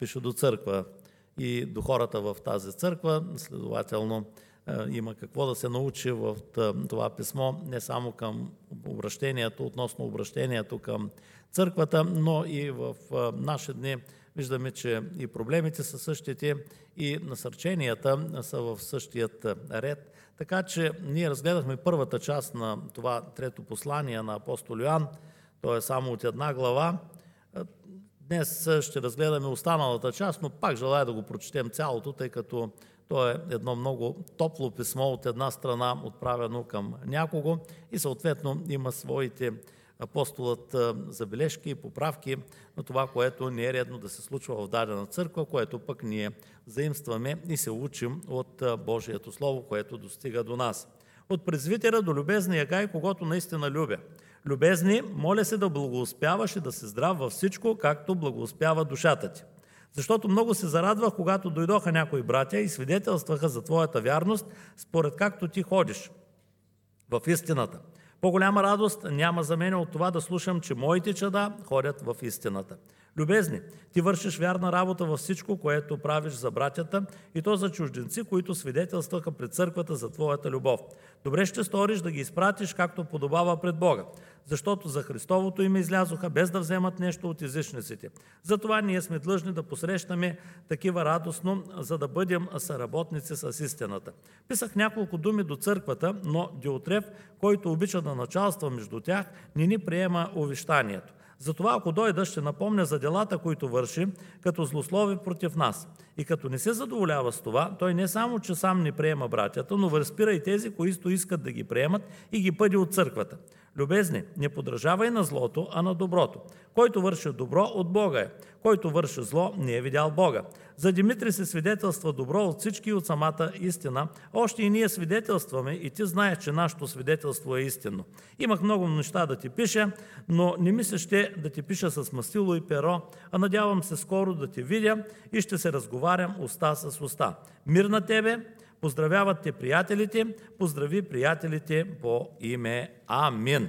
пише до църква и до хората в тази църква. Следователно има какво да се научи в това писмо, не само към обращението, относно обращението към църквата, но и в наши дни виждаме, че и проблемите са същите, и насърченията са в същият ред. Така че ние разгледахме първата част на това трето послание на апостол Йоан, то е само от една глава. Днес ще разгледаме останалата част, но пак желая да го прочетем цялото, тъй като то е едно много топло писмо от една страна, отправено към някого и съответно има своите апостолът забележки и поправки на това, което не е редно да се случва в дадена църква, което пък ние заимстваме и се учим от Божието Слово, което достига до нас. От презвитера до любезния гай, когото наистина любя. Любезни, моля се да благоуспяваш и да си здрав във всичко, както благоуспява душата ти. Защото много се зарадвах, когато дойдоха някои братя и свидетелстваха за твоята вярност, според както ти ходиш в истината. По-голяма радост няма за мен от това да слушам, че моите чада ходят в истината. Любезни, ти вършиш вярна работа във всичко, което правиш за братята, и то за чужденци, които свидетелстваха пред църквата за твоята любов. Добре ще сториш да ги изпратиш, както подобава пред Бога, защото за Христовото име излязоха, без да вземат нещо от езичниците. Затова ние сме длъжни да посрещаме такива радостно, за да бъдем съработници с истината. Писах няколко думи до църквата, но Диотреф, който обича да началства между тях, не ни приема увещанието. Затова, ако дойда, ще напомня за делата, които върши, като злослови против нас. И като не се задоволява с това, той не само, че сам не приема братята, но възпира и тези, които искат да ги приемат и ги пъди от църквата. Любезни, не подражавай на злото, а на доброто. Който върши добро, от Бога е. Който върши зло, не е видял Бога. За Димитри се свидетелства добро от всички и от самата истина. Още и ние свидетелстваме, и ти знаеш, че нашето свидетелство е истинно. Имах много неща да ти пиша, но не ми се ще да ти пиша с мастило и перо, а надявам се скоро да те видя и ще се разговарям уста с уста. Мир на тебе! Поздравяват те приятелите, поздрави приятелите по име. Амин.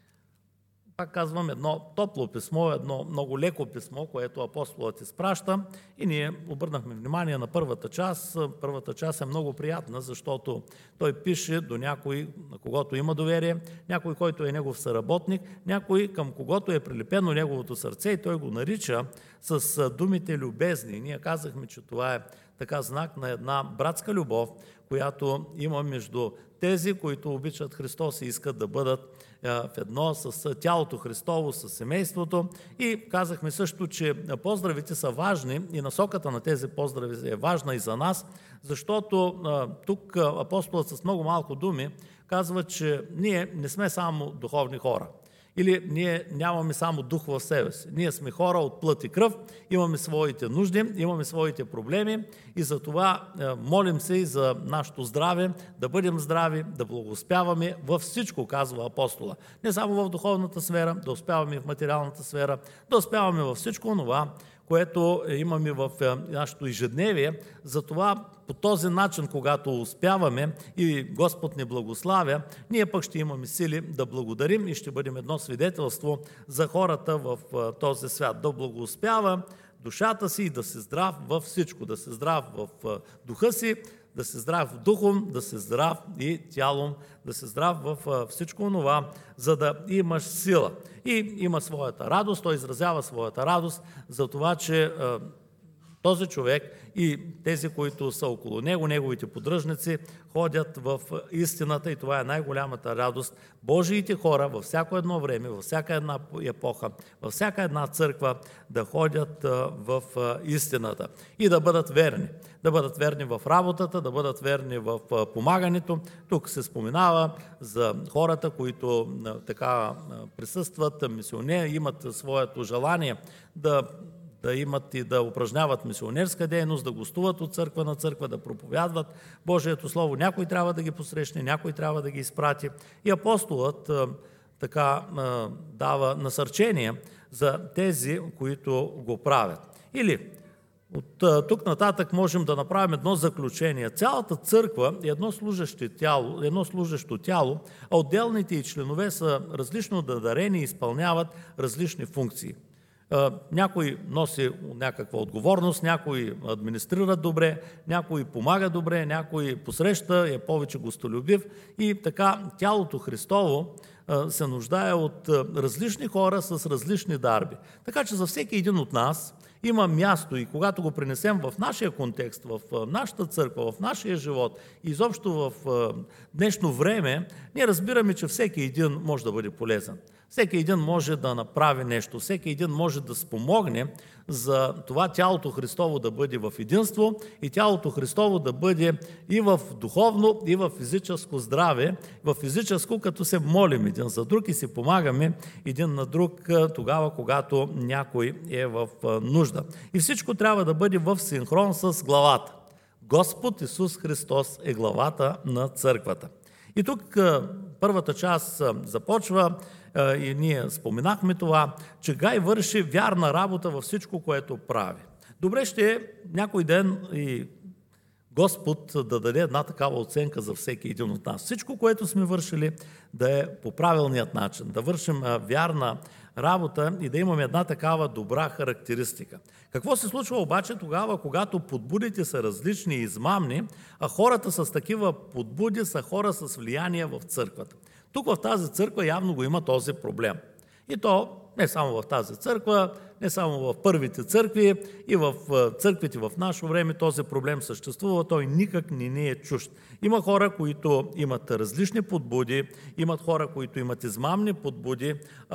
Пак казвам, едно топло писмо, едно много леко писмо, което апостолът изпраща, и ние обърнахме внимание на първата част. Първата част е много приятна, защото той пише до някой, на когото има доверие, някой, който е негов съработник, някой, към когото е прилепено неговото сърце, и той го нарича с думите любезни. Ние казахме, че това е така знак на една братска любов, която има между тези, които обичат Христос и искат да бъдат в едно с тялото Христово, с семейството. И казахме също, че поздравите са важни и насоката на тези поздрави е важна и за нас, защото тук апостолът с много малко думи казва, че ние не сме само духовни хора. Или ние нямаме само дух в себе си. Ние сме хора от плът и кръв, имаме своите нужди, имаме своите проблеми и затова молим се и за нашето здраве, да бъдем здрави, да благоуспяваме във всичко, казва апостола. Не само в духовната сфера, да успяваме и в материалната сфера, да успяваме във всичко това, което имаме в нашето ежедневие. Затова по този начин, когато успяваме и Господ ни благославя, ние пък ще имаме сили да благодарим и ще бъдем едно свидетелство за хората в този свят. Да благоуспява душата си и да се здрав във всичко, да се здрав в духа си, да се здрав духом, да се здрав и тялом, да се здрав в всичко това, за да имаш сила. И има своята радост, той изразява своята радост за това, че този човек и тези, които са около него, неговите поддръжници, ходят в истината, и това е най-голямата радост. Божиите хора във всяко едно време, във всяка една епоха, във всяка една църква да ходят в истината и да бъдат верни. Да бъдат верни в работата, да бъдат верни в помагането. Тук се споменава за хората, които така присъстват, мисионери, имат своето желание да имат и да упражняват мисионерска дейност, да гостуват от църква на църква, да проповядват Божието Слово. Някой трябва да ги посрещне, някой трябва да ги изпрати. И апостолът така дава насърчение за тези, които го правят. Или от тук нататък можем да направим едно заключение. Цялата църква е едно служещо тяло, а отделните и членове са различно надарени и изпълняват различни функции. Някой носи някаква отговорност, някой администрира добре, някой помага добре, някой посреща, е повече гостолюбив и така тялото Христово се нуждае от различни хора с различни дарби. Така че за всеки един от нас има място и когато го принесем в нашия контекст, в нашата църква, в нашия живот и изобщо в днешно време, ние разбираме, че всеки един може да бъде полезен. Всеки един може да направи нещо, всеки един може да спомогне за това тялото Христово да бъде в единство и тялото Христово да бъде и в духовно, и в физическо здраве, в физическо, като се молим един за друг и си помагаме един на друг тогава, когато някой е в нужда. И всичко трябва да бъде в синхрон с главата. Господ Исус Христос е главата на църквата. И тук първата част започва и ние споменахме това, че Гай върши вярна работа във всичко, което прави. Добре ще е някой ден и Господ да даде една такава оценка за всеки един от нас. Всичко, което сме вършили, да е по правилният начин, да вършим вярна работа и да имаме една такава добра характеристика. Какво се случва обаче тогава, когато подбудите са различни и измамни, а хората с такива подбуди са хора с влияние в църквата? Тук в тази църква явно го има този проблем. И то не само в тази църква, не само в първите църкви, и в църквите в наше време този проблем съществува, той никак не ни е чужд. Има хора, които имат различни подбуди, имат хора, които имат измамни подбуди,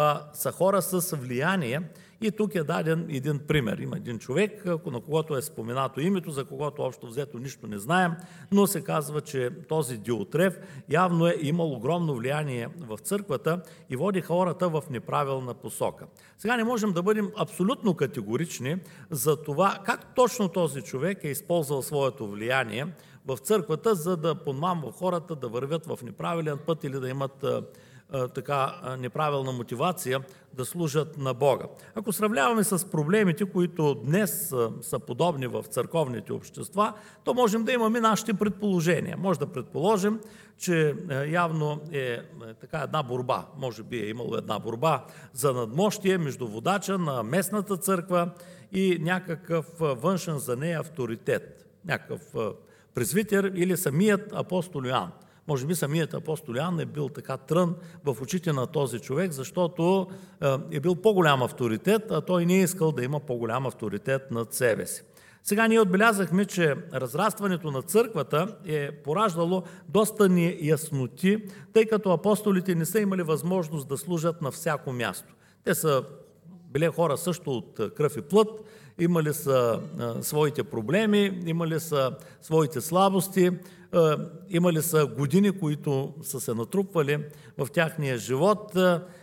са хора с влияние. И тук е даден един пример. Има един човек, на когото е споменато името, за когото общо взето нищо не знаем, но се казва, че този Диотреф явно е имал огромно влияние в църквата и води хората в неправилна посока. Сега не можем да бъдем абсолютно категорични за това как точно този човек е използвал своето влияние в църквата, за да подмамва хората да вървят в неправилен път или да имат така неправилна мотивация да служат на Бога. Ако сравняваме с проблемите, които днес са подобни в църковните общества, то можем да имаме нашите предположения. Може да предположим, че явно е така една борба, може би е имало една борба за надмощие между водача на местната църква и някакъв външен за нея авторитет, някакъв презвитер или самият апостол Йоан. Може би самият апостол Йоан е бил така трън в очите на този човек, защото е бил по-голям авторитет, а той не е искал да има по-голям авторитет над себе си. Сега ние отбелязахме, че разрастването на църквата е пораждало доста неясноти, тъй като апостолите не са имали възможност да служат на всяко място. Те са били хора също от кръв и плът, имали са своите проблеми, имали са своите слабости, имали са години, които са се натрупвали в тяхния живот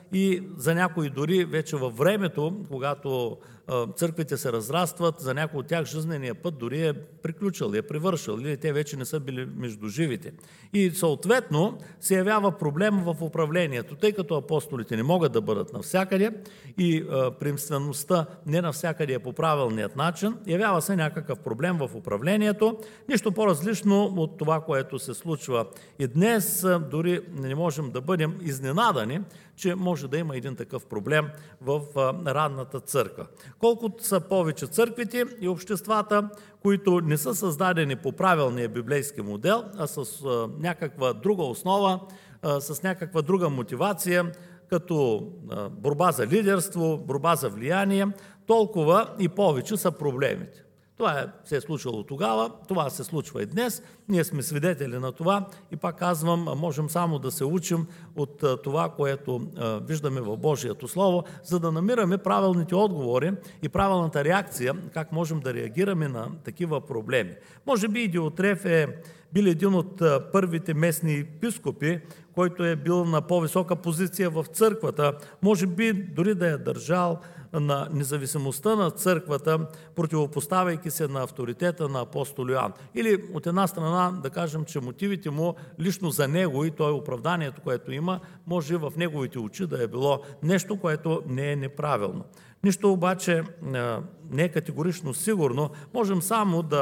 и за някои дори вече във времето, когато църквите се разрастват, за някои от тях жизнения път дори е приключил, е привършил или те вече не са били между живите. И съответно се явява проблем в управлението, тъй като апостолите не могат да бъдат навсякъде и приемствеността не навсякъде е по правилният начин, явява се някакъв проблем в управлението, нищо по-различно от това, което се случва и днес. Дори не можем да бъдем изненадани, че може да има един такъв проблем в ранната църква. Колкото са повече църквите и обществата, които не са създадени по правилния библейски модел, а с някаква друга основа, с някаква друга мотивация, като борба за лидерство, борба за влияние, толкова и повече са проблемите. Това се е случило тогава, това се случва и днес. Ние сме свидетели на това и пак казвам, можем само да се учим от това, което виждаме в Божието Слово, за да намираме правилните отговори и правилната реакция, как можем да реагираме на такива проблеми. Може би и Диотреф е бил един от първите местни епископи, който е бил на по-висока позиция в църквата, може би дори да е държал на независимостта на църквата, противопоставяйки се на авторитета на апостол Йоан. Или от една страна да кажем, че мотивите му лично за него и той оправданието, което има, може в неговите очи да е било нещо, което не е неправилно. Нищо обаче не е категорично сигурно. Можем само да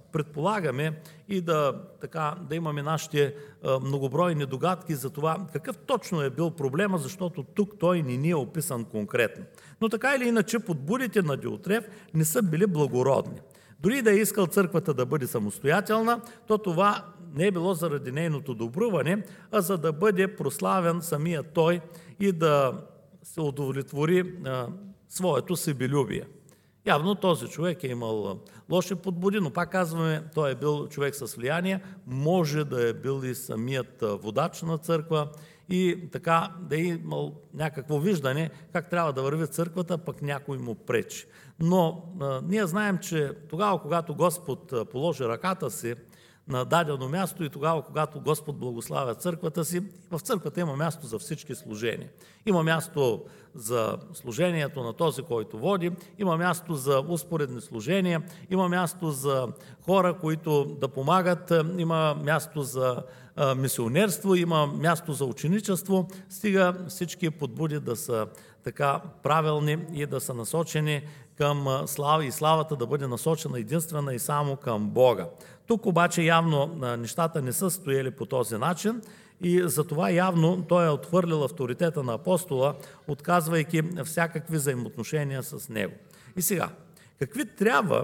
предполагаме и да имаме нашите многобройни догадки за това какъв точно е бил проблема, защото тук той не ни е описан конкретно. Но така или иначе подбудите на Диотреф не са били благородни. Дори да е искал църквата да бъде самостоятелна, то това не е било заради нейното добруване, а за да бъде прославен самия той и да се удовлетвори своето себелюбие. Явно този човек е имал лоши подбуди, но пак казваме, той е бил човек с влияние, може да е бил и самият водач на църква и така да е имал някакво виждане как трябва да върви църквата, пък някой му пречи. Но ние знаем, че тогава, когато Господ положи ръката си на дадено място и тогава, когато Господ благославя църквата си, в църквата има място за всички служения. Има място за служението на този, който води, има място за успоредни служения, има място за хора, които да помагат, има място за мисионерство, има място за ученичество, стига всички подбуди да са така правилни и да са насочени към слава и славата да бъде насочена единствена и само към Бога. Тук обаче явно нещата не са стояли по този начин и затова явно той е отхвърлил авторитета на апостола, отказвайки всякакви взаимоотношения с него. И сега, какви трябва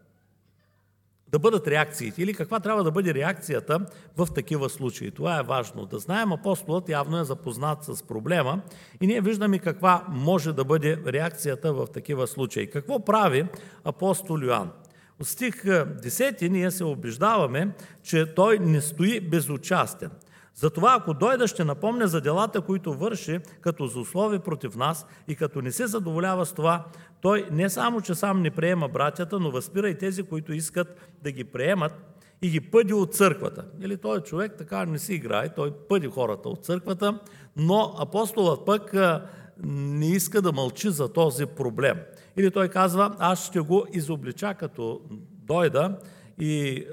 да бъдат реакциите или каква трябва да бъде реакцията в такива случаи? Това е важно. Да знаем, апостолът явно е запознат с проблема и ние виждаме каква може да бъде реакцията в такива случаи. Какво прави апостол Йоан? От стих 10 ние се убеждаваме, че той не стои безучастен. Затова, ако дойда, ще напомня за делата, които върши като злослови против нас и като не се задоволява с това, той не само, че сам не приема братята, но възпира и тези, които искат да ги приемат и ги пъди от църквата. Или той човек така не си играе, той пъди хората от църквата, но апостолът пък не иска да мълчи за този проблем. Или той казва, аз ще го изоблича като дойда и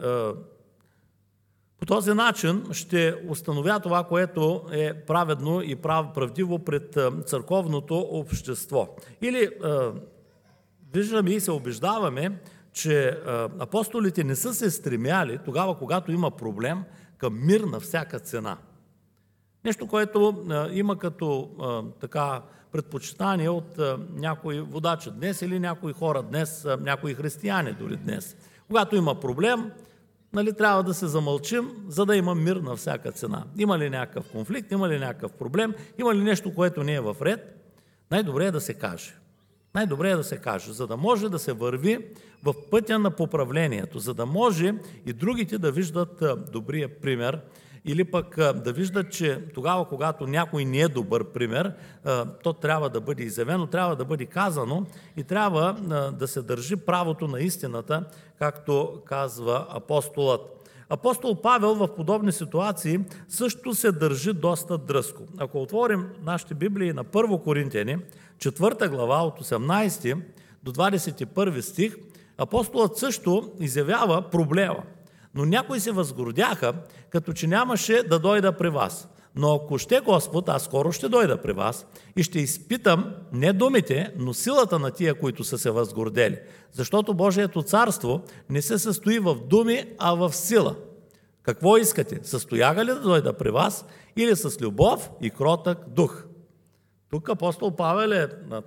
по този начин ще установя това, което е праведно и правдиво пред църковното общество. Или виждаме и се убеждаваме, че апостолите не са се стремяли тогава, когато има проблем, към мир на всяка цена. Нещо, което има като предпочитание от някои водачи днес или някои хора днес, някои християни дори днес. Когато има проблем, трябва да се замълчим, за да има мир на всяка цена. Има ли някакъв конфликт, има ли някакъв проблем, има ли нещо, което не е в ред, най-добре е да се каже. Най-добре е да се каже, за да може да се върви в пътя на поправлението, за да може и другите да виждат добрия пример или пък да виждат, че тогава, когато някой не е добър пример, то трябва да бъде изявено, трябва да бъде казано и трябва да се държи правото на истината, както казва апостолът. Апостол Павел в подобни ситуации също се държи доста дръзко. Ако отворим нашите Библии на 1 Коринтияни, 4 глава от 18 до 21 стих, апостолът също изявява проблема. Но някои се възгордяха, като че нямаше да дойда при вас. Но ако ще Господ, аз скоро ще дойда при вас и ще изпитам не думите, но силата на тия, които са се възгордели. Защото Божието царство не се състои в думи, а в сила. Какво искате? Състояга ли да дойда при вас или с любов и кротък дух? Тук апостол Павел е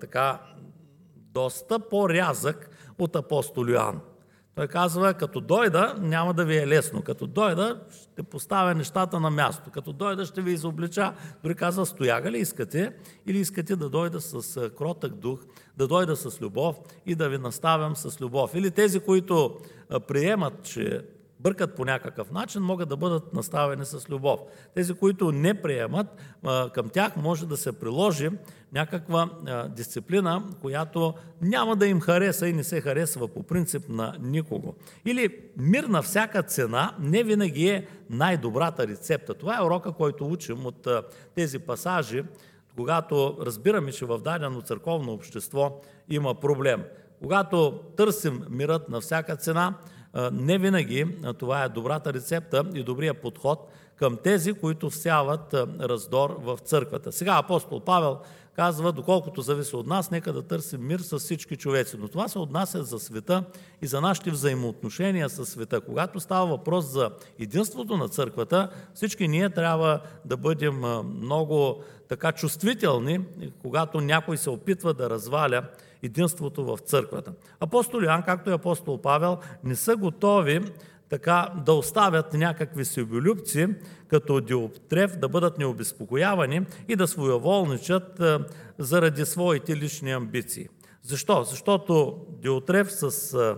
доста по-рязък от апостол Йоан. Той казва, като дойда, няма да ви е лесно. Като дойда, ще поставя нещата на място. Като дойда, ще ви изоблича. Дори казва, стояга ли искате или искате да дойда с кротък дух, да дойда с любов и да ви наставям с любов. Или тези, които приемат, че бъркат по някакъв начин, могат да бъдат наставени с любов. Тези, които не приемат, към тях може да се приложи някаква дисциплина, която няма да им хареса и не се харесва по принцип на никого. Или мир на всяка цена не винаги е най-добрата рецепта. Това е урока, който учим от тези пасажи, когато разбираме, че в дадено църковно общество има проблем. Когато търсим мирът на всяка цена, не винаги това е добрата рецепта и добрия подход към тези, които всяват раздор в църквата. Сега апостол Павел казва, доколкото зависи от нас, нека да търсим мир с всички човеци. Но това се отнася за света и за нашите взаимоотношения с света. Когато става въпрос за единството на църквата, всички ние трябва да бъдем много така чувствителни, когато някой се опитва да разваля единството в църквата. Апостол Йоан, както и апостол Павел, не са готови така да оставят някакви себелюбци, като Диотреф, да бъдат необезпокоявани и да своеволничат заради своите лични амбиции. Защо? Защото Диотреф с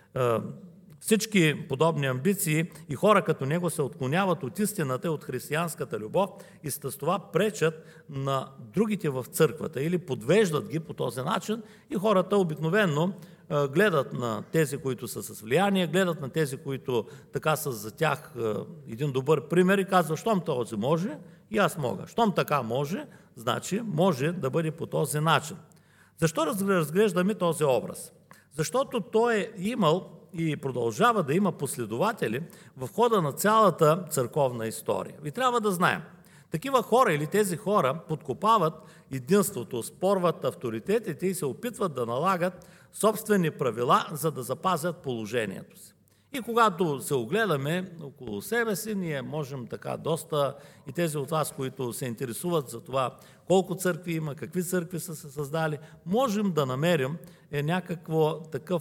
всички подобни амбиции и хора като него се отклоняват от истината и от християнската любов и с това пречат на другите в църквата или подвеждат ги по този начин и хората обикновено гледат на тези, които са с влияние, гледат на тези, които така са за тях един добър пример и казват, щом този може, и аз мога. Щом така може, значи може да бъде по този начин. Защо разглеждаме този образ? Защото той е имал и продължава да има последователи в хода на цялата църковна история. И трябва да знаем, такива хора или тези хора подкопават единството, спорват авторитетите и се опитват да налагат собствени правила, за да запазят положението си. И когато се огледаме около себе си, ние можем така доста, и тези от вас, които се интересуват за това колко църкви има, какви църкви са се създали, можем да намерим някакво такъв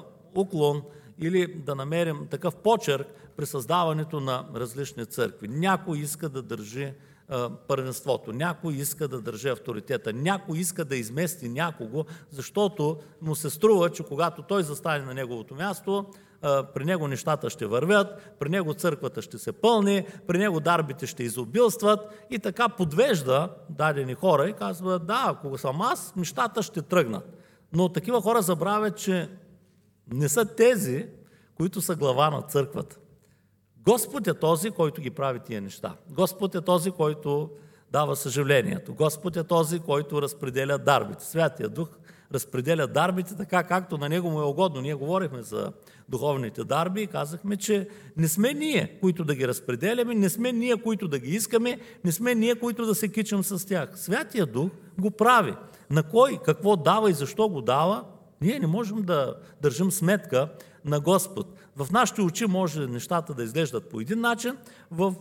уклон или да намерим такъв почерк при създаването на различни църкви. Някой иска да държи първенството, някой иска да държи авторитета, някой иска да измести някого, защото му се струва, че когато той застане на неговото място, при него нещата ще вървят, при него църквата ще се пълни, при него дарбите ще изобилстват и така подвежда дадени хора и казва, да, ако съм аз, нещата ще тръгнат. Но такива хора забравят, че не са тези, които са глава на църквата. Господ е този, който ги прави тия неща. Господ е този, който дава съжалението. Господ е този, който разпределя дарбите. Святия Дух разпределя дарбите така, както на него му е угодно. Ние говорихме за духовните дарби и казахме, че не сме ние, които да ги разпределяме, не сме ние, които да ги искаме, не сме ние, които да се кичим с тях. Святия Дух го прави. На кой, какво дава и защо го дава, ние не можем да държим сметка на Господ. В нашите очи може нещата да изглеждат по един начин, в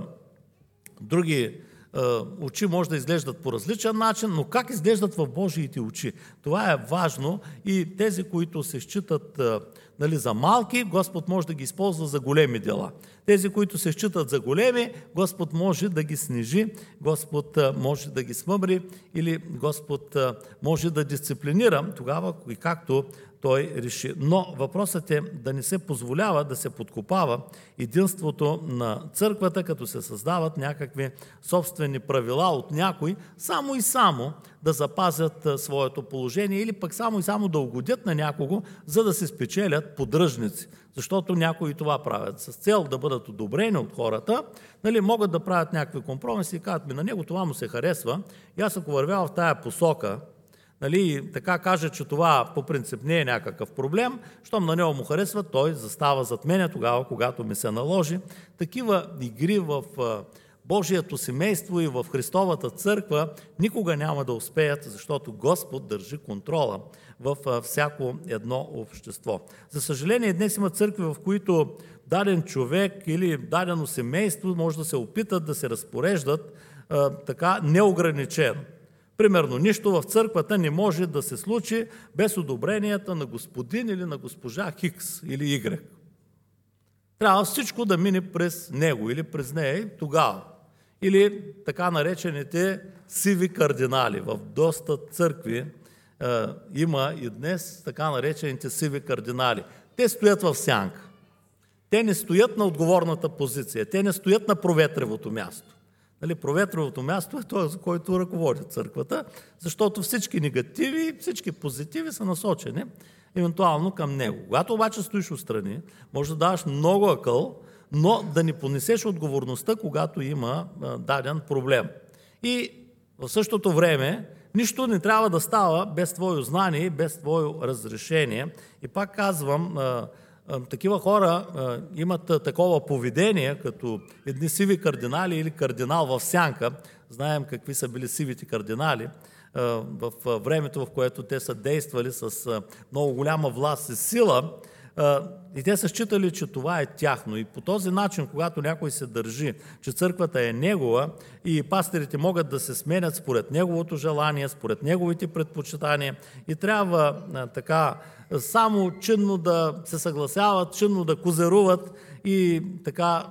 други очи може да изглеждат по различен начин, но как изглеждат в Божиите очи? Това е важно и тези, които се считат за малки, Господ може да ги използва за големи дела. Тези, които се считат за големи, Господ може да ги снижи, Господ може да ги смъбри или Господ може да дисциплинира тогава и както той реши. Но въпросът е да не се позволява да се подкопава единството на църквата, като се създават някакви собствени правила от някои, само и само да запазят своето положение или пък само и само да угодят на някого, за да се спечелят поддръжници. Защото някои това правят с цел да бъдат одобрени от хората, могат да правят някакви компромиси и казват, на него това му се харесва и аз ако вървя в тая посока, така каже, че това по принцип не е някакъв проблем, щом на него му харесва, той застава зад мене тогава, когато ми се наложи. Такива игри в Божието семейство и в Христовата църква никога няма да успеят, защото Господ държи контрола в всяко едно общество. За съжаление, днес има църкви, в които даден човек или дадено семейство може да се опитат да се разпореждат така неограничено. Примерно, нищо в църквата не може да се случи без одобренията на господин или на госпожа Хикс или Y. Трябва всичко да мине през него или през нея тогава. Или така наречените сиви кардинали. В доста църкви има и днес така наречените сиви кардинали. Те стоят в сянка. Те не стоят на отговорната позиция. Те не стоят на проветревото място. Проветровото място е този, който ръководи църквата, защото всички негативи, всички позитиви са насочени евентуално към него. Когато обаче стоиш отстрани, може да даваш много акъл, но да не понесеш отговорността, когато има даден проблем. И в същото време нищо не трябва да става без твое знание и без твое разрешение. И пак казвам, такива хора имат такова поведение, като едни сиви кардинали или кардинал в сянка. Знаем какви са били сивите кардинали в времето, в което те са действали с много голяма власт и сила. И те са считали, че това е тяхно. И по този начин, когато някой се държи, че църквата е негова и пастирите могат да се сменят според неговото желание, според неговите предпочитания и трябва така само чинно да се съгласяват, чинно да козеруват и така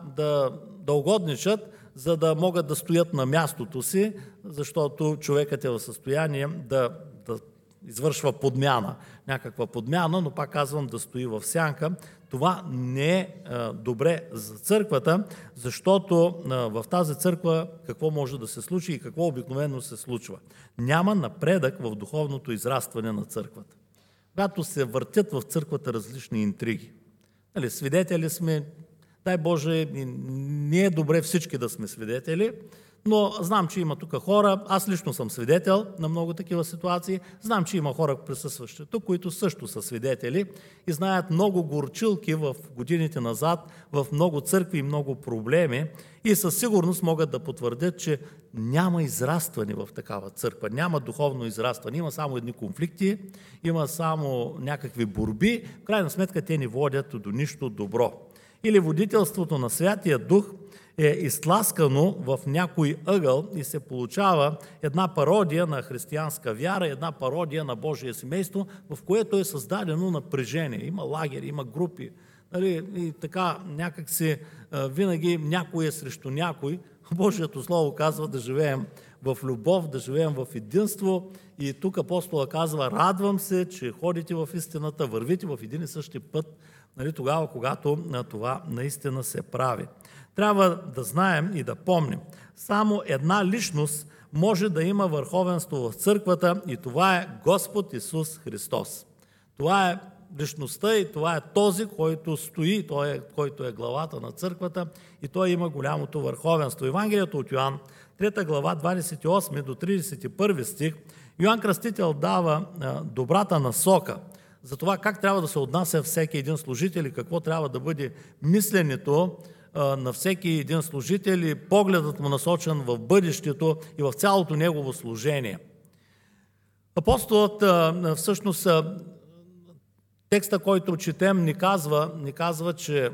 да угодничат, за да могат да стоят на мястото си, защото човекът е в състояние да извършва подмяна, някаква подмяна, но пак казвам да стои в сянка. Това не е добре за църквата, защото в тази църква какво може да се случи и какво обикновено се случва. Няма напредък в духовното израстване на църквата. Когато се въртят в църквата различни интриги. Свидетели сме, дай Боже, не е добре всички да сме свидетели, но знам, че има тук хора, аз лично съм свидетел на много такива ситуации, знам, че има хора присъстващи тук, които също са свидетели и знаят много горчилки в годините назад, в много църкви и много проблеми и със сигурност могат да потвърдят, че няма израстване в такава църква, няма духовно израстване, има само едни конфликти, има само някакви борби, в крайна сметка те ни водят до нищо добро. Или водителството на Святия Дух е изтласкано в някой ъгъл и се получава една пародия на християнска вяра, една пародия на Божие семейство, в което е създадено напрежение. Има лагери, има групи. И така някакси винаги някой е срещу някой. Божието Слово казва да живеем в любов, да живеем в единство. И тук апостола казва: радвам се, че ходите в истината, вървите в един и същи път, тогава, когато това наистина се прави. Трябва да знаем и да помним. Само една личност може да има върховенство в църквата и това е Господ Исус Христос. Това е личността и това е този, който стои, който е главата на църквата и той има голямото върховенство. Евангелието от Йоан, 3 глава, 28 до 31 стих, Йоан Кръстител дава добрата насока за това как трябва да се отнася всеки един служител и какво трябва да бъде мисленето на всеки един служител и погледът му насочен в бъдещето и в цялото негово служение. Апостолът всъщност текста, който четем, ни казва, че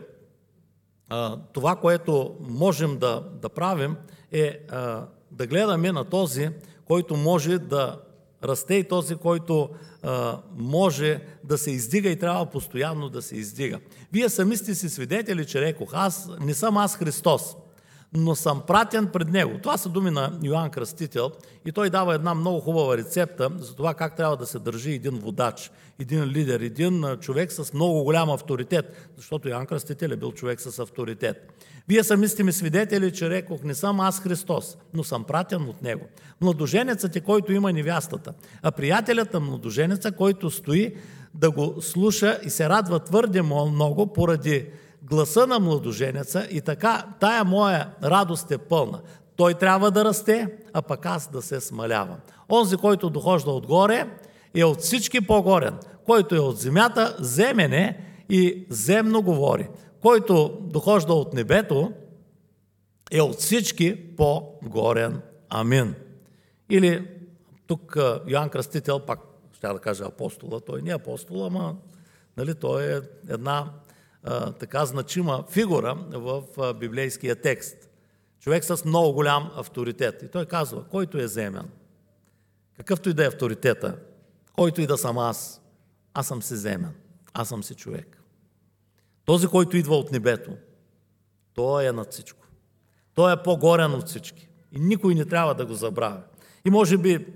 това, което можем да правим е да гледаме на този, който може да расте и този, който може да се издига и трябва постоянно да се издига. Вие сами сте си свидетели, че рекох: аз не съм аз Христос, но съм пратен пред Него. Това са думи на Йоан Кръстител и той дава една много хубава рецепта за това как трябва да се държи един водач, един лидер, един човек с много голям авторитет, защото Йоан Кръстител е бил човек с авторитет. Вие сами сте ми свидетели, че рекох: не съм аз Христос, но съм пратен от Него. Младоженецът е, който има невястата, а приятелят на младоженеца, който стои да го слуша и се радва твърде много поради гласа на младоженеца и така тая моя радост е пълна. Той трябва да расте, а пък аз да се смалявам. Онзи, който дохожда отгоре, е от всички по-горен. Който е от земята, земен е и земно говори. Който дохожда от небето, е от всички по-горен. Амин. Или тук Йоан Кръстител, пак ще да кажа апостола, той не е апостол, ама той е една така значима фигура в библейския текст. Човек с много голям авторитет. И той казва: който е земен, какъвто и да е авторитета, който и да съм аз съм си земен, аз съм си човек. Този, който идва от небето, той е над всичко. Той е по-горен от всички. И никой не трябва да го забравя. И може би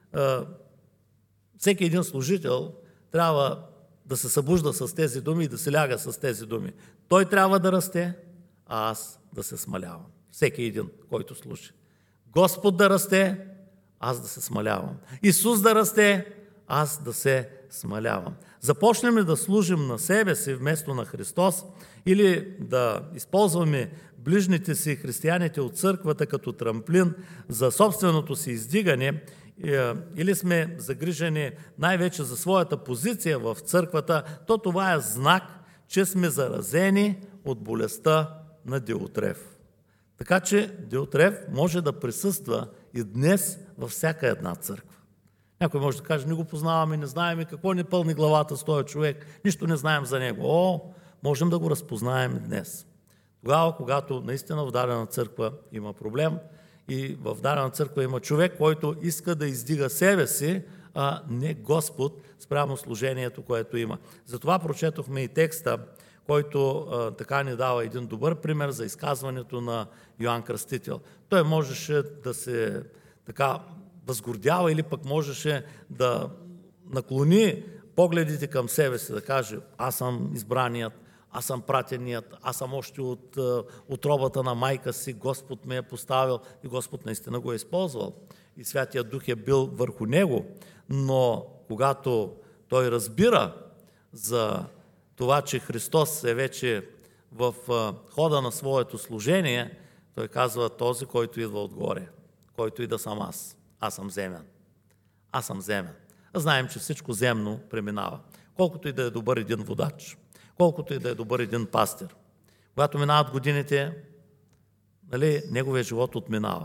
всеки един служител трябва да се събужда с тези думи и да се ляга с тези думи. Той трябва да расте, а аз да се смалявам. Всеки един, който слуша. Господ да расте, аз да се смалявам. Исус да расте, аз да се смалявам. Започнем ли да служим на себе си вместо на Христос или да използваме ближните си, християните от църквата, като трамплин за собственото си издигане, или сме загрижени най-вече за своята позиция в църквата, то това е знак, че сме заразени от болестта на Диотреф. Така че Диотреф може да присъства и днес във всяка една църква. Някой може да каже, не го познаваме, не знаем какво ни пълни главата с този човек, нищо не знаем за него. Можем да го разпознаем днес. Тогава, когато наистина в дадена църква има проблем и в дадена църква има човек, който иска да издига себе си, а не Господ спрямо служението, което има. Затова прочетохме и текста, който така ни дава един добър пример за изказването на Йоан Кръстител. Той можеше да се така възгордява или пък можеше да наклони погледите към себе си, да каже, аз съм избраният, аз съм пратеният, аз съм още от утробата на майка си, Господ ме е поставил и Господ наистина го е използвал. И Святия Дух е бил върху него, но когато той разбира за това, че Христос е вече в хода на своето служение, той казва, този, който идва отгоре, който и да съм аз съм земен. Аз съм земен. Знаем, че всичко земно преминава. Колкото и да е добър един водач, колкото и да е добър един пастир. Когато минават годините, неговия живот отминава.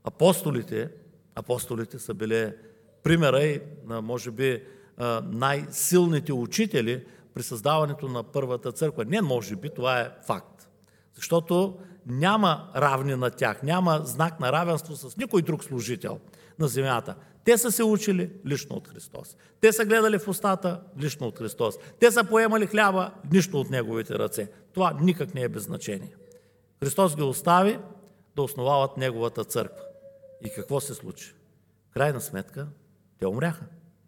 Апостолите са били примера и може би най-силните учители при създаването на първата църква. Не може би, това е факт. Защото няма равни на тях, няма знак на равенство с никой друг служител на земята. Те са се учили лично от Христос. Те са гледали в устата лично от Христос. Те са поемали хляба нищо от неговите ръце. Това никак не е без значение. Христос ги остави да основават неговата църква. И какво се случи? В крайна сметка, те умряха.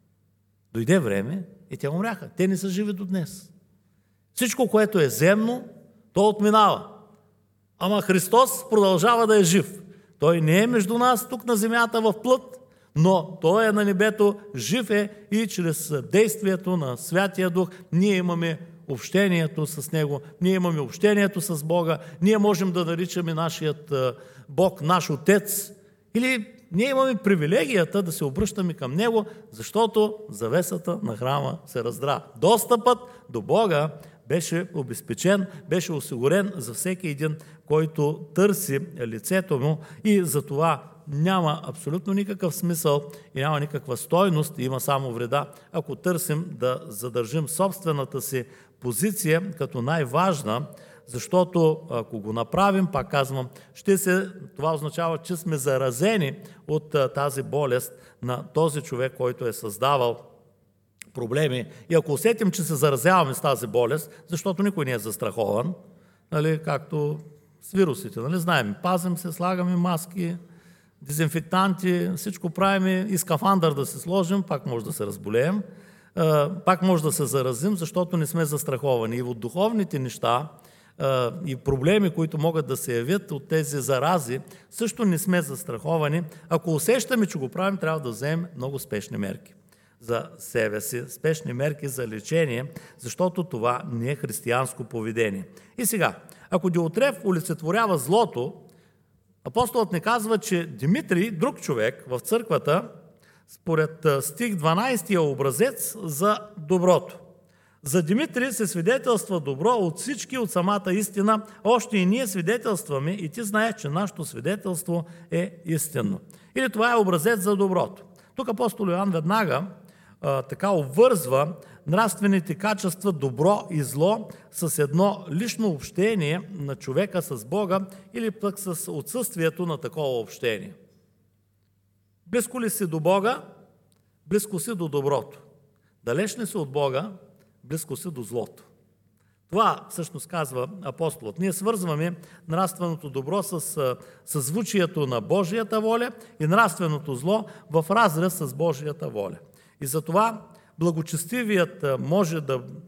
Дойде време и те умряха. Те не са живи до днес. Всичко, което е земно, то отминава. Ама Христос продължава да е жив. Той не е между нас тук на земята в плът, но Той е на небето, жив е и чрез действието на Святия Дух ние имаме общението с Него, ние имаме общението с Бога, ние можем да наричаме нашият Бог наш Отец или ние имаме привилегията да се обръщаме към Него, защото завесата на храма се раздра. Достъпът до Бога беше обезпечен, беше осигурен за всеки един, който търси лицето му и за това няма абсолютно никакъв смисъл и няма никаква стойност, има само вреда, ако търсим да задържим собствената си позиция като най-важна, защото ако го направим, пак казвам, това означава, че сме заразени от тази болест на този човек, който е създавал проблеми. И ако усетим, че се заразяваме с тази болест, защото никой не е застрахован, както с вирусите, знаем, пазим се, слагаме маски, дезинфектанти, всичко правим и скафандър да се сложим, пак може да се разболеем, пак може да се заразим, защото не сме застраховани. И от духовните неща и проблеми, които могат да се явят от тези зарази, също не сме застраховани. Ако усещаме, че го правим, трябва да вземем много спешни мерки за себе си, спешни мерки за лечение, защото това не е християнско поведение. И сега, ако Диотреф олицетворява злото, апостолът не казва, че Димитрий, друг човек в църквата, според стих 12 е образец за доброто. За Димитрий се свидетелства добро от всички, от самата истина. Още и ние свидетелстваме и ти знаеш, че нашето свидетелство е истинно. Или това е образец за доброто. Тук апостол Йоан веднага така обвързва нравствените качества добро и зло с едно лично общение на човека с Бога или пък с отсъствието на такова общение. Близко ли си до Бога, близко си до доброто. Далеч ли си от Бога, близко си до злото. Това всъщност казва апостолът. Ние свързваме нравственото добро с съзвучието на Божията воля и нравственото зло в разрез с Божията воля. И затова благочестивият може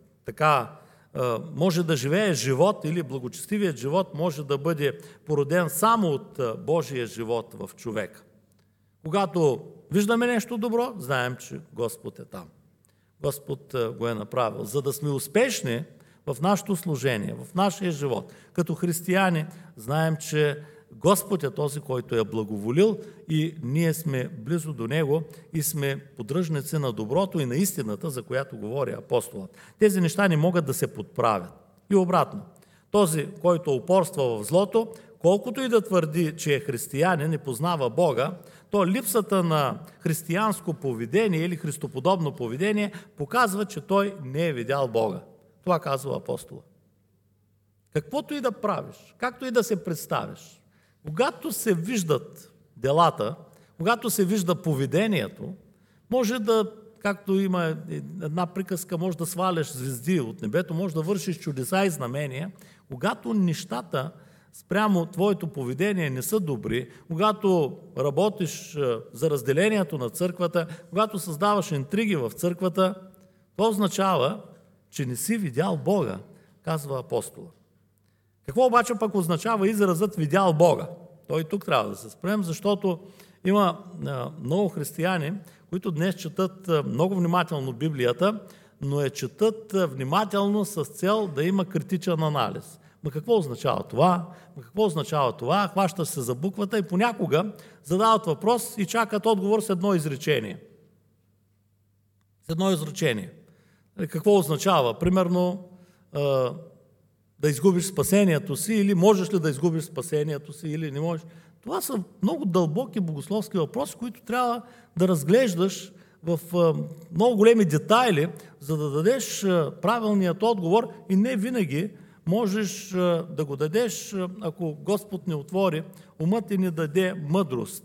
да живее живот или благочестивият живот може да бъде породен само от Божия живот в човека. Когато виждаме нещо добро, знаем, че Господ е там. Господ го е направил. За да сме успешни в нашето служение, в нашия живот, като християни, знаем, че Господ е този, който е благоволил и ние сме близо до Него и сме поддръжници на доброто и на истината, за която говори апостолът. Тези неща не могат да се подправят. И обратно. Този, който упорства в злото, колкото и да твърди, че е християнин и познава Бога, то липсата на християнско поведение или христоподобно поведение показва, че той не е видял Бога. Това казва апостола. Каквото и да правиш, както и да се представиш, когато се виждат делата, когато се вижда поведението, може да, както има една приказка, може да сваляш звезди от небето, може да вършиш чудеса и знамения. Когато нещата спрямо твоето поведение не са добри, когато работиш за разделението на църквата, когато създаваш интриги в църквата, това означава, че не си видял Бога, казва апостола. Какво обаче пък означава изразът видял Бога? Той тук трябва да се спрем, защото има много християни, които днес четат много внимателно Библията, но четат внимателно с цел да има критичен анализ. Ма какво означава това? Какво означава това? Хващаш се за буквата и понякога задават въпрос и чакат отговор с едно изречение. С едно изречение. Какво означава? Примерно да изгубиш спасението си или можеш ли да изгубиш спасението си или не можеш. Това са много дълбоки богословски въпроси, които трябва да разглеждаш в много големи детайли, за да дадеш правилният отговор и не винаги можеш да го дадеш, ако Господ не отвори умът и не даде мъдрост.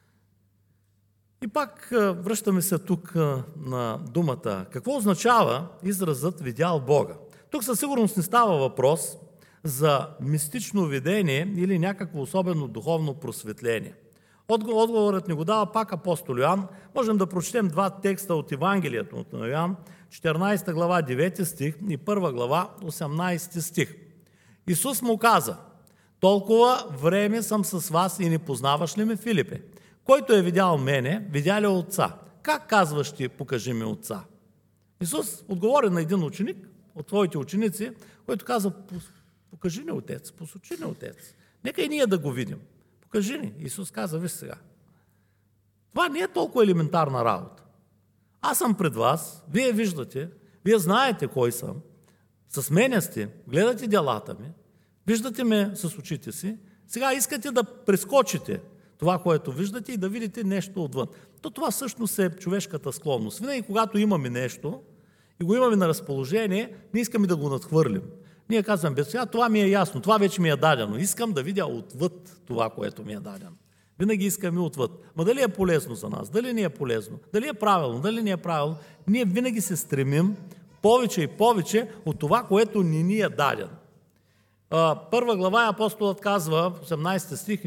И пак връщаме се тук на думата. Какво означава изразът видял Бога? Тук със сигурност не става въпрос за мистично видение или някакво особено духовно просветление. Отговорът ни го дава пак апостол Йоан. Можем да прочетем два текста от Евангелието на Йоан, 14 глава 9 стих и 1 глава 18 стих. Исус му каза: толкова време съм с вас и не познаваш ли ме, Филипе? Който е видял мене, видя ли Отца? Как казваш ти, покажи ми Отца? Исус отговори на един ученик от твоите ученици, който каза: покажи ни Отец, посочи ни Отец. Нека и ние да го видим. Покажи ни. Исус каза: виж сега. Това не е толкова елементарна работа. Аз съм пред вас, вие виждате, вие знаете кой съм, с мене сте, гледате делата ми, виждате ме с очите си, сега искате да прескочите това, което виждате и да видите нещо отвън. То това всъщност е човешката склонност. Винаги, когато имаме нещо и го имаме на разположение, не искаме да го надхвърлим. Ние казваме: без сега това ми е ясно, това вече ми е дадено. Искам да видя отвъд това, което ми е дадено. Винаги искаме отвъд. Ма дали е полезно за нас, дали не е полезно, дали е правилно, дали не е правилно, ние винаги се стремим повече и повече от това, което ни е дадено. Първа глава апостолът казва, 18 стих: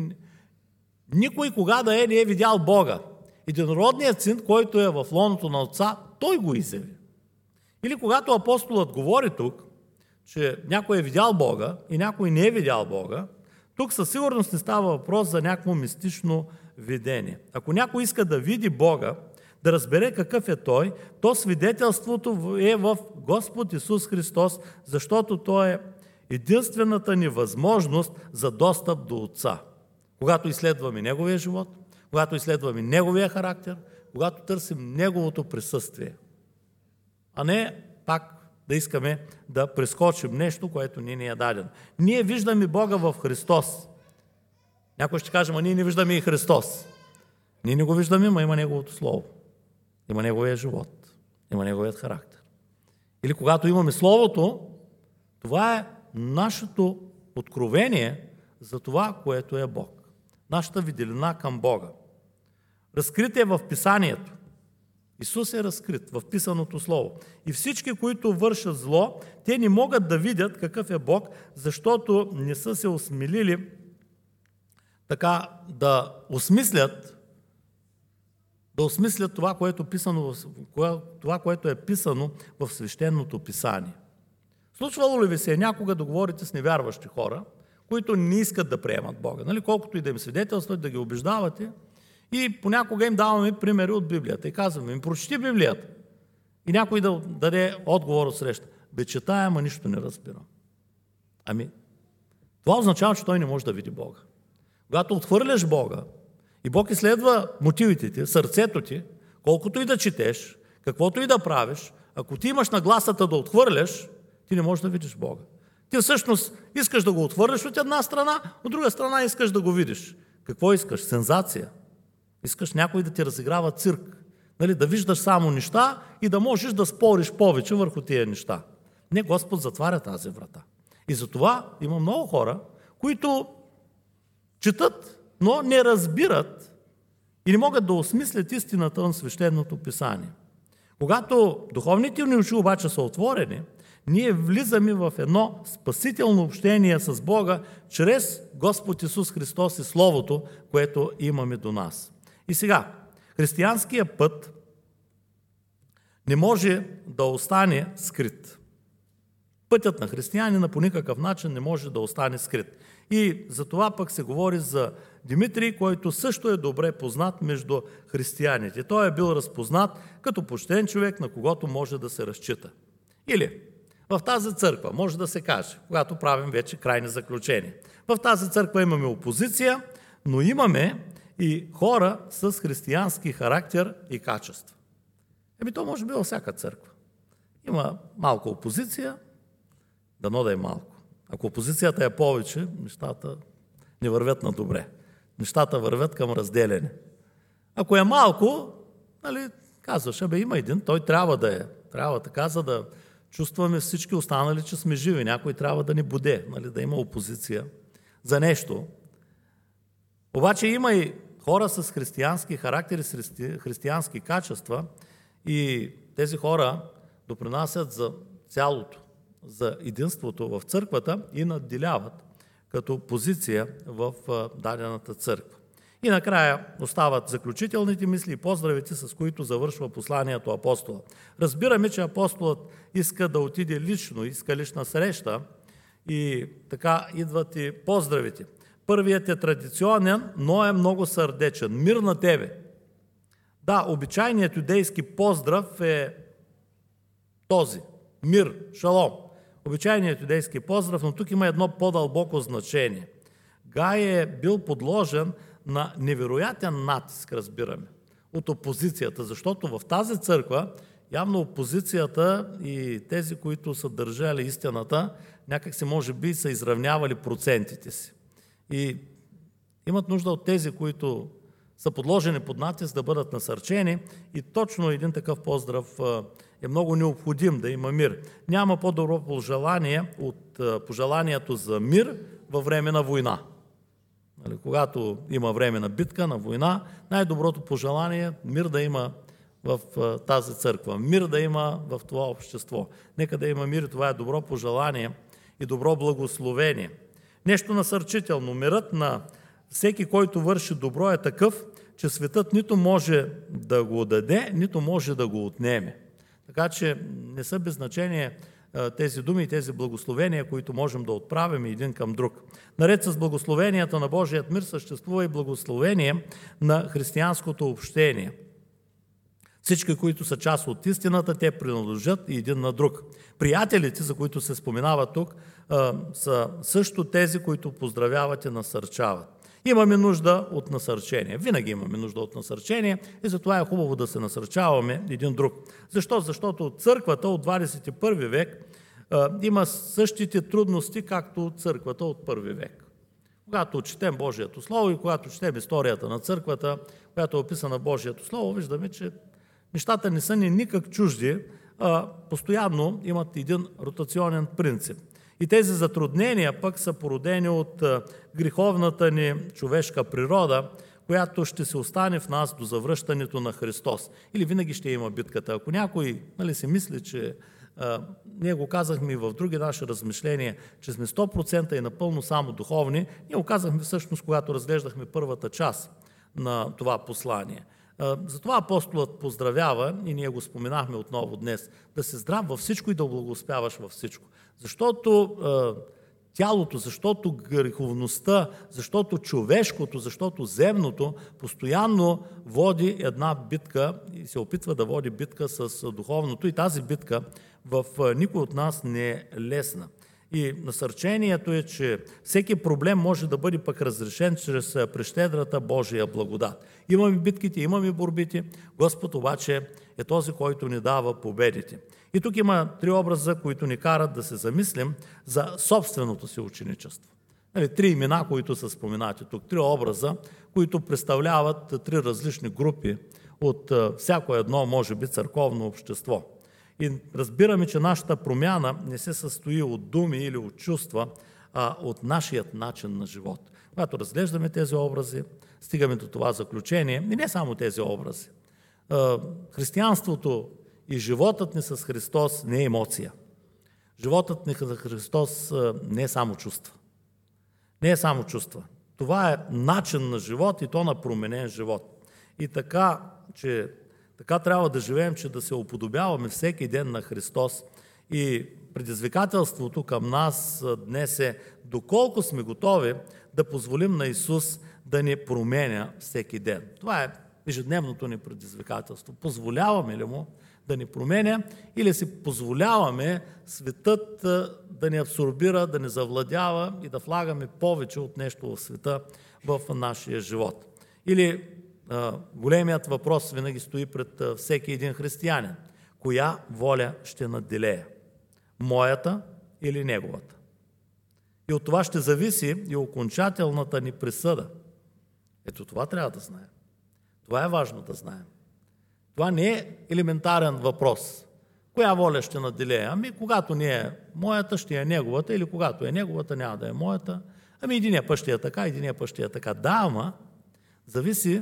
никой кога да не е видял Бога. Единородният син, който е в лоното на Отца, той го изяви. Или когато апостолът говори тук, че някой е видял Бога и някой не е видял Бога, тук със сигурност не става въпрос за някакво мистично видение. Ако някой иска да види Бога, да разбере какъв е Той, то свидетелството е в Господ Исус Христос, защото Той е единствената ни възможност за достъп до Отца. Когато изследваме Неговия живот, когато изследваме Неговия характер, когато търсим Неговото присъствие. А не пак да искаме да прескочим нещо, което ни е дадено. Ние виждаме Бога в Христос. Някой ще каже: ние не виждаме и Христос. Ние не го виждаме, но има Неговото Слово. Има Неговия живот. Има Неговият характер. Или когато имаме Словото, това е нашето откровение за това, което е Бог. Нашата виделина към Бога. Разкритие в Писанието. Исус е разкрит в писаното Слово. И всички, които вършат зло, те не могат да видят какъв е Бог, защото не са се осмелили така да осмислят това, което е писано в свещеното писание. Случвало ли ви се някога да говорите с невярващи хора, които не искат да приемат Бога? Нали? Колкото и да им свидетелстват, да ги убеждавате, и понякога им даваме примери от Библията и казваме: им прочети Библията. И някой да даде отговор от среща: четая, ама нищо не разбирам. Това означава, че той не може да види Бога. Когато отхвърляш Бога и Бог изследва мотивите ти, сърцето ти, колкото и да четеш, каквото и да правиш, ако ти имаш нагласата да отхвърляш, ти не можеш да видиш Бога. Ти всъщност искаш да го отвърнеш от една страна, от друга страна искаш да го видиш. Какво искаш? Сензация. Искаш някой да ти разиграва цирк. Нали, да виждаш само неща и да можеш да спориш повече върху тия неща. Не, Господ затваря тази врата. И затова има много хора, които четат, но не разбират и не могат да осмислят истината на свещеното писание. Когато духовните ни очи обаче са отворени, ние влизаме в едно спасително общение с Бога чрез Господ Исус Христос и Словото, което имаме до нас. И сега, християнският път не може да остане скрит. Пътят на християнина по никакъв начин не може да остане скрит. И за това пък се говори за Димитрий, който също е добре познат между християните. Той е бил разпознат като почтен човек, на когото може да се разчита. Или в тази църква може да се каже, когато правим вече крайни заключения. В тази църква имаме опозиция, но имаме и хора с християнски характер и качества. То може би във всяка църква. Има малко опозиция, дано да е малко. Ако опозицията е повече, нещата не вървят на добре. Нещата вървят към разделяне. Ако е малко, нали, казваш, има един, той трябва да е. Трябва така, за да чувстваме всички останали, че сме живи. Някой трябва да ни буде, нали, да има опозиция за нещо. Обаче има и хора с християнски характер и с християнски качества и тези хора допринасят за цялото, за единството в църквата и надделяват като позиция в дадената църква. И накрая остават заключителните мисли и поздравите, с които завършва посланието апостола. Разбираме, че апостолът иска да отиде лично, иска лична среща и така идват и поздравите. Първият е традиционен, но е много сърдечен. Мир на тебе! Да, обичайният юдейски поздрав е този. Мир, шалом. Обичайният юдейски поздрав, но тук има едно по-дълбоко значение. Гай е бил подложен на невероятен натиск, разбираме, от опозицията, защото в тази църква явно опозицията и тези, които са държали истината, някак си може би са изравнявали процентите си. И имат нужда от тези, които са подложени под натиск, да бъдат насърчени и точно един такъв поздрав е много необходим, да има мир. Няма по-добро пожелание от пожеланието за мир във време на война. Когато има време на битка, на война, най-доброто пожелание е мир да има в тази църква, мир да има в това общество. Нека да има мир, това е добро пожелание и добро благословение. Нещо насърчително. Мирът на всеки, който върши добро, е такъв, че светът нито може да го даде, нито може да го отнеме. Така че не са без значение тези думи и тези благословения, които можем да отправим един към друг. Наред с благословенията на Божият мир съществува и благословение на християнското общение. Всички, които са част от истината, те принадлежат и един на друг. Приятелите, за които се споменава тук, са също тези, които поздравяват и насърчават. Имаме нужда от насърчение. Винаги имаме нужда от насърчение и затова е хубаво да се насърчаваме един друг. Защо? Защото църквата от 21 век има същите трудности, както църквата от първи век. Когато четем Божието Слово и когато четем историята на църквата, която е описана в Божието Слово, виждаме, че нещата не са ни никак чужди, постоянно имат един ротационен принцип. И тези затруднения пък са породени от греховната ни човешка природа, която ще се остане в нас до завръщането на Христос. Или винаги ще има битката. Ако някой си мисли, че ние го казахме и в други наши размишления, че сме 100% и напълно само духовни, ние го казахме всъщност, когато разглеждахме първата част на това послание. Затова апостолът поздравява, и ние го споменахме отново днес, да се здрав във всичко и да благоуспяваш във всичко. Защото тялото, защото греховността, защото човешкото, защото земното постоянно води една битка и се опитва да води битка с духовното. И тази битка в никой от нас не е лесна. И насърчението е, че всеки проблем може да бъде пък разрешен чрез прещедрата Божия благодат. Имаме битките, имаме борбите, Господ обаче е този, който ни дава победите. И тук има 3 образа, които ни карат да се замислим за собственото си ученичество. 3 имена, които са споменати тук, 3 образа, които представляват 3 различни групи от всяко едно, може би, църковно общество. И разбираме, че нашата промяна не се състои от думи или от чувства, а от нашият начин на живот. Когато разглеждаме тези образи, стигаме до това заключение, и не само тези образи. Християнството и животът ни с Христос не е емоция. Животът ни с Христос не е само чувства. Не е само чувства. Това е начин на живот и то на променен живот. И така трябва да живеем, че да се уподобяваме всеки ден на Христос. И предизвикателството към нас днес е доколко сме готови да позволим на Исус да ни променя всеки ден. Това е ежедневното ни предизвикателство. Позволяваме ли Му да ни променя или си позволяваме светът да ни абсорбира, да ни завладява и да влагаме повече от нещо в света в нашия живот. Или големият въпрос винаги стои пред всеки един християнин. Коя воля ще надделее? Моята или неговата? И от това ще зависи и окончателната ни присъда. Ето това трябва да знаем. Това е важно да знаем. Това не е елементарен въпрос. Коя воля ще надделее? Когато не е моята, ще е неговата, или когато е неговата, няма да е моята. Единия път ще е така, единия път ще е така. Да, ама зависи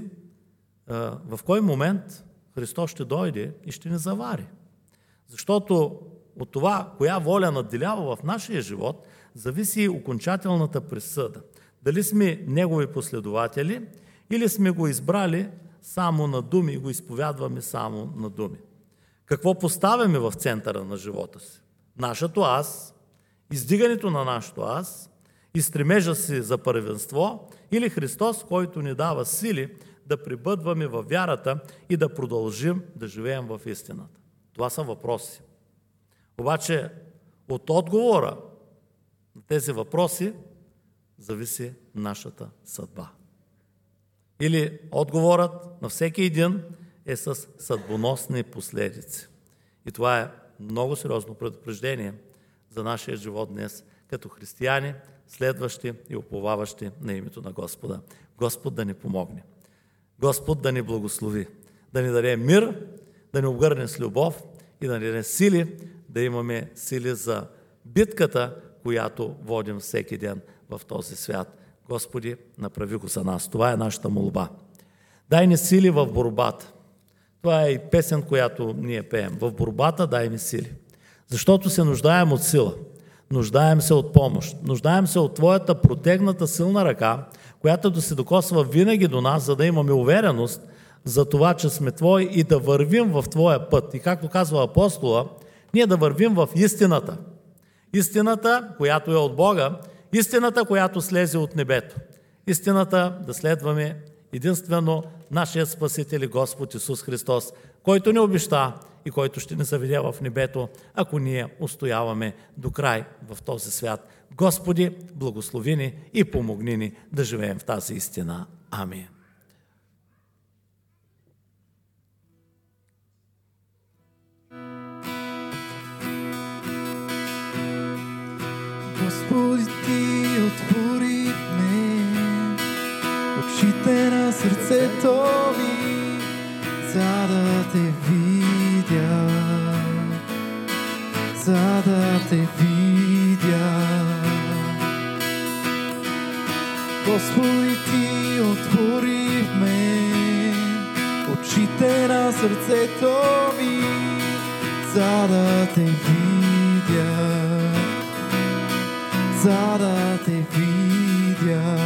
в кой момент Христос ще дойде и ще ни завари. Защото от това, коя воля надделява в нашия живот, зависи окончателната присъда. Дали сме Негови последователи или сме го избрали само на думи и го изповядваме само на думи. Какво поставяме в центъра на живота си? Нашето аз, издигането на нашето аз и стремежа си за първенство или Христос, който ни дава сили да пребъдваме във вярата и да продължим да живеем в истината. Това са въпроси. Обаче от отговора на тези въпроси зависи нашата съдба. Или отговорът на всеки един е с съдбоносни последици. И това е много сериозно предупреждение за нашия живот днес, като християни, следващи и уповаващи на името на Господа. Господ да ни помогне. Господ да ни благослови, да ни даде мир, да ни обгърне с любов и да ни даде сили, да имаме сили за битката, която водим всеки ден в този свят. Господи, направи го за нас. Това е нашата молба. Дай ни сили в борбата. Това е и песен, която ние пеем. В борбата дай ми сили. Защото се нуждаем от сила. Нуждаем се от помощ. Нуждаем се от Твоята протегната силна ръка, която да се докосва винаги до нас, за да имаме увереност за това, че сме Твои и да вървим в Твоя път. И както казва апостола, ние да вървим в истината. Истината, която е от Бога, истината, която слезе от небето. Истината да следваме единствено нашия Спасител Господ Исус Христос, който ни обеща и който ще ни заведе в небето, ако ние устояваме до край в този свят. Господи, благослови ни и помогни ни да живеем в тази истина. Амин. Господи, Ти отвори в мен очите на сърцето ми, за да Те видя, за да Те видя. Господи, Ти отвори в мен очите на сърцето ми, за да Те видя, за да Те видя.